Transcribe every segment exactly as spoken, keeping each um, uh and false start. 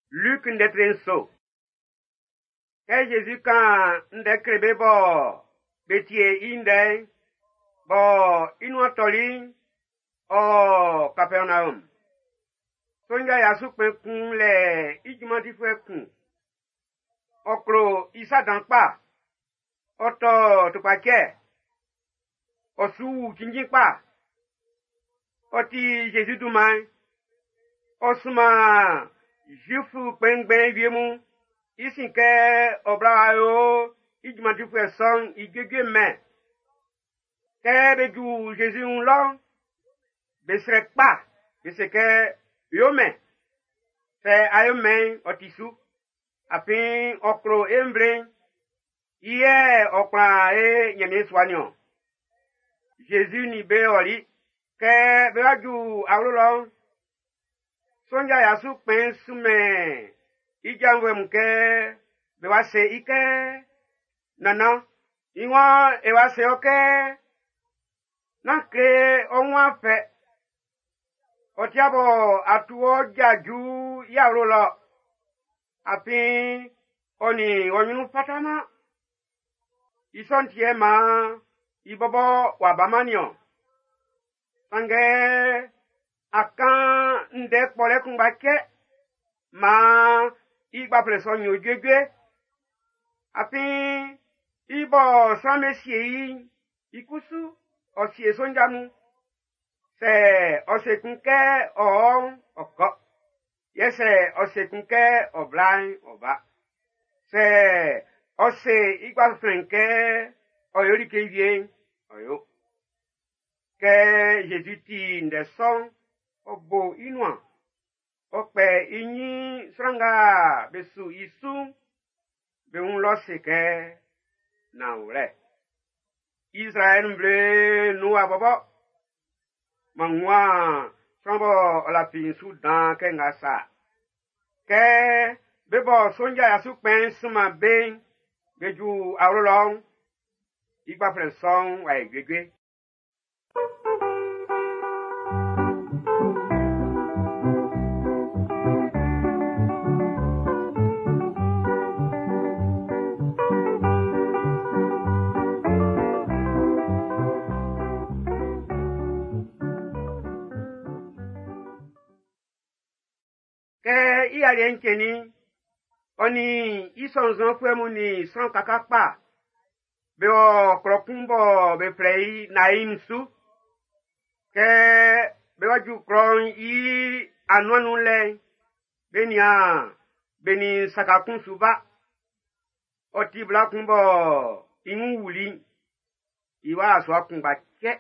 Luc ndetrenso. Que Jésus quand ndekrebe bo betie inde bo inuatoli o Capernaum. Sonja yasu pe kun le ijumati fwe kun. Okro isa dankpa. Oto tupake. Osu jinjikpa. Oti Jésus dumai. Osuma jufu pengben viemu. Isinke obrayo ijumati fwe son igege men. Ke beju Jésus un long. Besrek pa. Beseke yome. Se ayomen otisu. Apin okro embre. Iye okra e nyame swanyo. Jésus ni be oli. Ke bewaju awlolo. Sonja yasu pen sume. Ijangwe mke bewase ike. Nana. Iwa ewase oke. Nanke onwa fe. Otiabo atuo jaju yawlolo. Apin oni onyunu patama. Isontie ma ibobo wabamanyo. Sange akan nde pole kumbake ma igba preso nyo gegwe. Apin ibo samesie ikusu osie sonjamu. Se osekunke o oko. Yese osekunke oblain oba. Se ose igba frenke oyori ke vie oyo. Ke Jésus ti nde son obo inwa. Ope inyi sranga besu isu be un lose ke na ure. Israel mble nou abobo. Mangwa sambo la pinsu dan ke ngasa. Ke bebo sonja yasu pen suma ben beju awlolong igba frenson wa egwegwe. Ke iya renkeni oni isonzon fwemu ni san kakakpa be o krokumbo be frei na imsu ke be waju kron i anwanu le benia beni sakakun suba oti blakumbo inu wuli iwa aswa kumba ke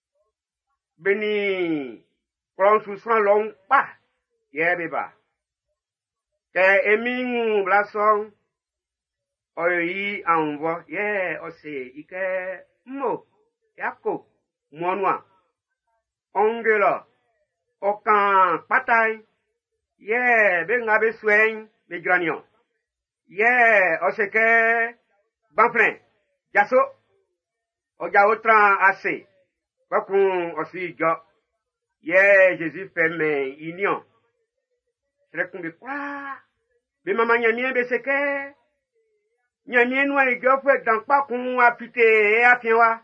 beni kron su san long pa ye beba. Ke emingu blason oyi anvo ye ose ike mo yako monwa ongelo okan patay ye be ngabe swen be granio ye ose ke banfren jaso oja otra ase bakun osi jo ye Jésus femme union. Rekumbi kwa. Be mama nyamien be seke. Nyamien nwa igofwe dankpa kun apite e afienwa.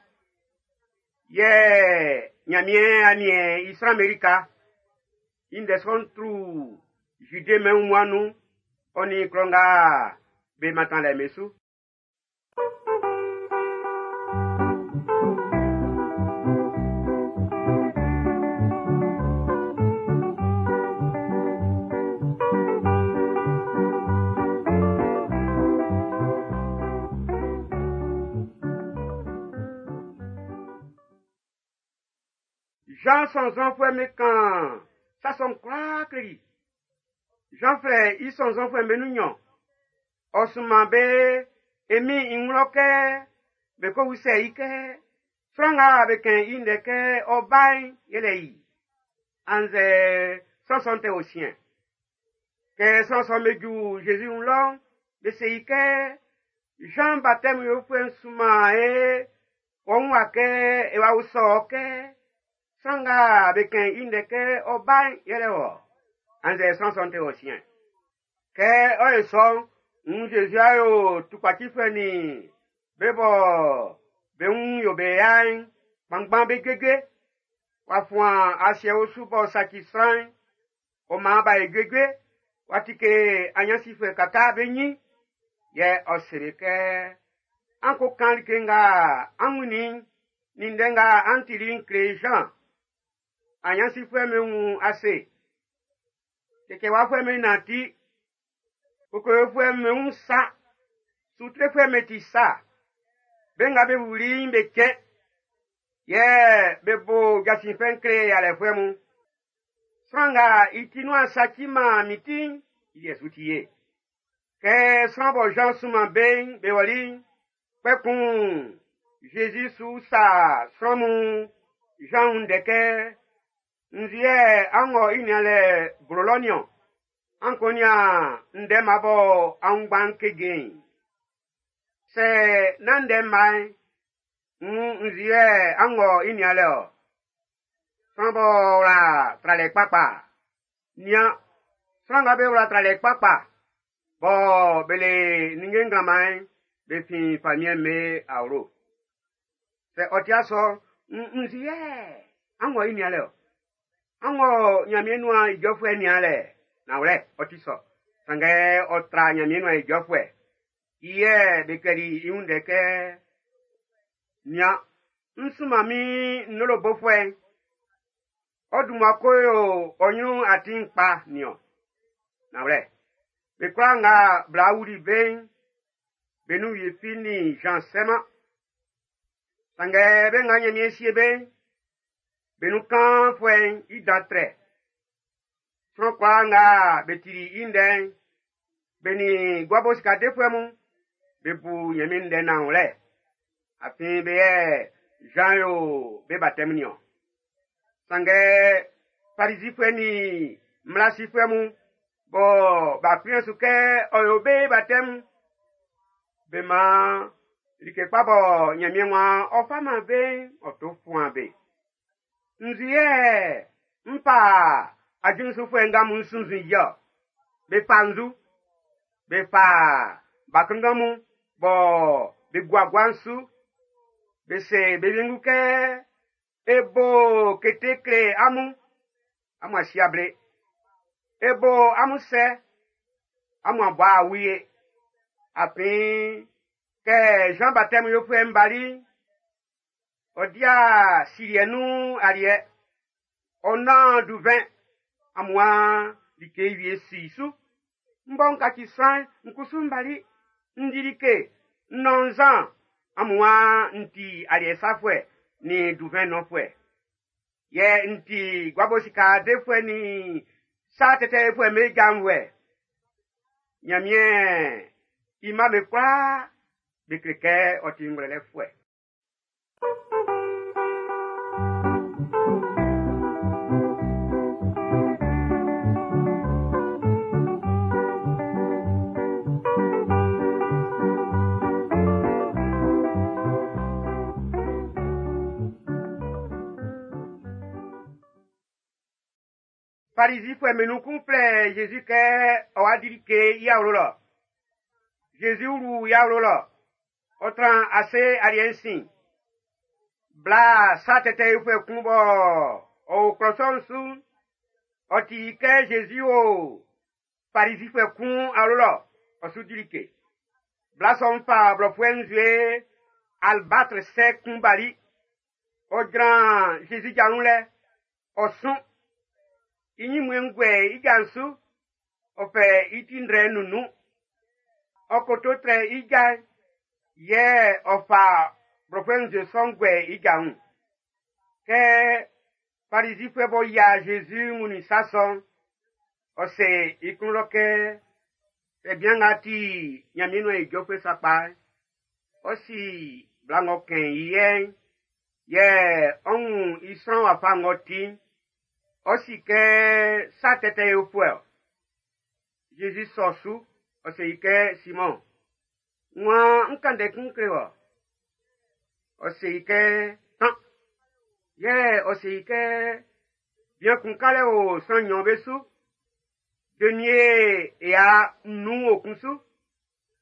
Ye nyamien anie Isra Amerika. Inde son tru jude men mwanu. Oni kronga be matan le mesu. Jean son enfant mécan, ça son craquerie. Jean frère, ils sont enfants menugnon. Osumambe, emi inloke, beko wuse ike, franga avec un indeke, obay, yelei. Anze, sans sonte au chien. Que sans son meju, Jésus un long, de se ike, Jean baptême yo fuen suma e, onwake, ewa usoke, Sanga avec un indeke obay yelewo. Anze sans sonte au chien. ke o eso un Jésus ayo tupati feni bebo be un yo be yan pangban be gege wa fun ase osubo sakisran o ma ba egege watike anyansife kaka benyi ye osirike anko kan kenga anwini nindenga antirin creation anyansife me un ase keke wa fwe me nati oko fwe me un sa sutre fwe me ti sa benga be wuri mbeke ye bebo gasin fen kre ya le fwe mu Sanga itinwa sakima mitin yesutie ke sambo Jean suma ben bewali pekun Jésus sou sa somu Jean ndeke nzie ango inyale brolonio ankonia ndemabo angban kegen se nande mai nzie ango inyale o Sambo la trale papa. Nia. Sanga be la trale papa. Bo bele ningenga mai be fin famille me auro. Se otia so nzie. Ango ini ale. Ango nyamienua ijofwe ni ale. Na ule otiso. Sanga otra nyamienua ijofwe. Iye bekeri iundeke. Nia. Nsumami nolo bofwe. Odumakoyo onyu atimpa nio. Na wle. Bekwa nga blauri ben. Benu yefini Jean Sema. Sange ben nga nye siye ben. Benu kan fwen idatre. Son kwa nga betiri inden. Beni gwaboska defwemu. Bebu yeminde na wle. Afin beye Jean yo bebatem nio. Sange parisi fweni mlasi fwemu bo ba priensuke oyobe batem bema like pabo nyamienwa ofama be otofuan be nzie mpa ajinsu fwenga munsunzu yo be panzu be pa bakangamu bo be gwagwansu be se be binguke Ebo ketekle amu amu asiable ebo amu se amu aba wiye apin ke Jean Baptiste yo fwe mbali odia sirienu arie ona du vin amwa dikewie sisu mbon kakisan nkusu mbali ndirike nonzan amwa nti arie safwe ni duven no fwe ye nti gwabosika defwe ni satete fwe me gamwe nyamie ima me kwa bikrike otingwele fwe Parisi fwe menu kumple Jésus ke owadirike yaulolo. Jésus uru yaulolo. Otran ase aliensin. Bla satete fwe kumbo o kroson su. Oti ke Jésus o parisi fwe kum aulolo. Osudirike. Bla son pa blofwenzwe albatre se kumbali. O gran Jésus janule. Osun. Inyi mwengwe ijansu, ofe itindre nunu, okototre ija, ye ofa profenze songwe ijan. Ke parisi fwebo ya Jésus muni sason, ose ikunloke, se bien ati nyamino e jofwe sapa, osi blangoken yen, ye on isran wafa ngoti, Osi ke satete yo fwe. Jésus sosu, ose ike Simon. Mwa nkande kunkrewa. Ose ike tan. Ye ose ike bien kunkale o san nyon besu. Denye ya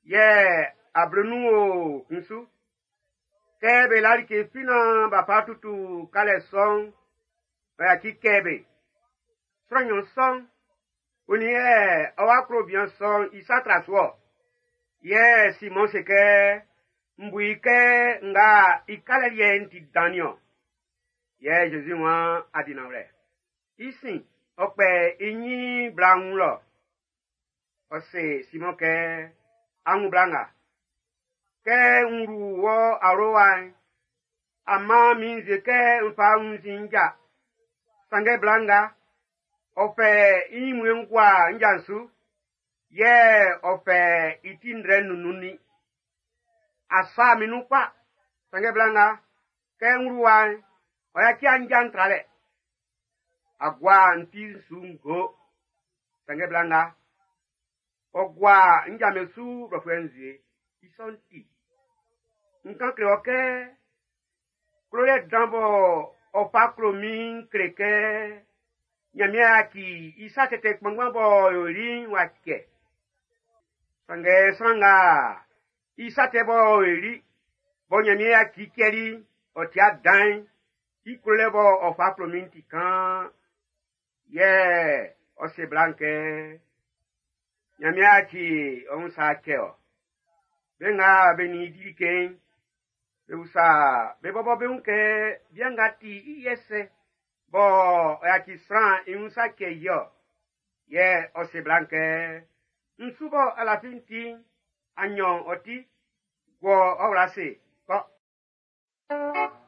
ye abrenu o kunsu kebe lari ke fina ba patutu kale son ba ki kebe franyon son oni e awakro bien son isa traswo ye simon seke mbuike nga ikale yenti danio ye jesus wa adinawre isin ope inyi blangu lo ose simon ke angu blanga ke nru wo arowan ama minze ke mpa unzinja sange blanga ope imwe nkwa njansu ye ope itindre nununi asa minupa sange blanga ke nru wan oya ki anjan trale agwa nti sungo sange blanga ogwa njamesu rofenzie isonti nkan kreoke klore dambo opakromin kreke nyamia ki isa tete kpangwambo yori wake sange sanga isa tebo yori bo nyamia ki keri otia dan iklole bo opakromin tikan ye ose blanke nyamia ki on sa keo benga beni dirike beusa bebobo beunke biangati iyese bo yaki sran iunsa ke yo ye ose blanke nsubo ala finti anyon oti go orase ko